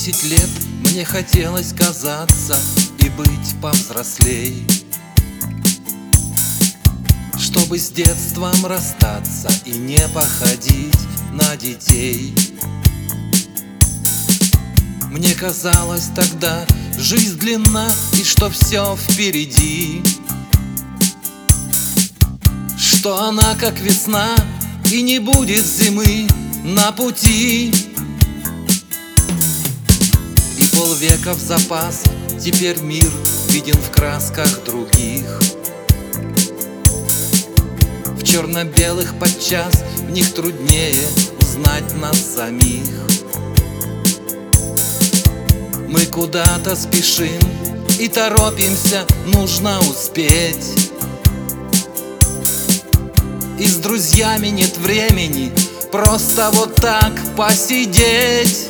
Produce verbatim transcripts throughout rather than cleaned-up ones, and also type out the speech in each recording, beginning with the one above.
десять лет мне хотелось казаться и быть повзрослей, чтобы с детством расстаться и не походить на детей. Мне казалось тогда, жизнь длинна и что все впереди, что она как весна и не будет зимы на пути. И полвека в запас, теперь мир виден в красках других, в черно-белых подчас, в них труднее узнать нас самих. Мы куда-то спешим и торопимся, нужно успеть. И с друзьями нет времени просто вот так посидеть.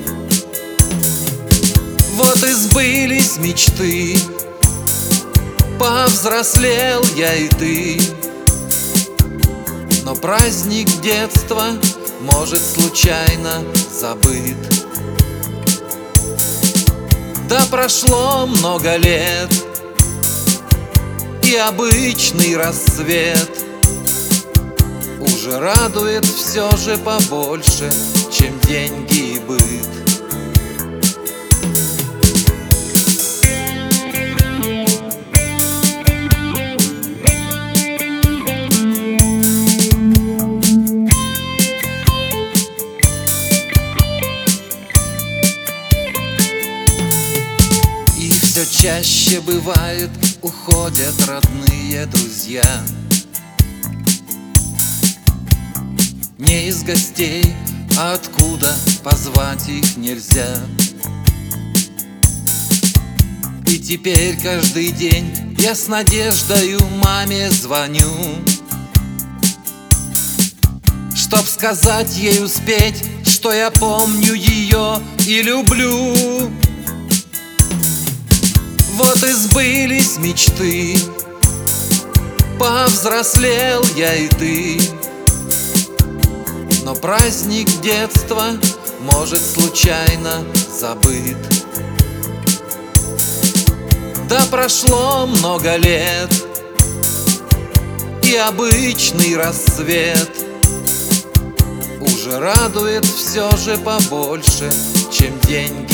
Вот и сбылись мечты, повзрослел я и ты. Но праздник детства, может, случайно забыт. Да прошло много лет, и обычный рассвет уже радует все же побольше, чем деньги и быт. И все чаще бывает, уходят родные друзья. Не из гостей, а откуда позвать их нельзя. И теперь каждый день я с надеждою маме звоню, чтоб сказать ей успеть, что я помню ее и люблю. Вот и сбылись мечты, повзрослел я и ты. Но праздник детства, может, случайно забыт. Да прошло много лет, и обычный рассвет уже радует все же побольше, чем деньги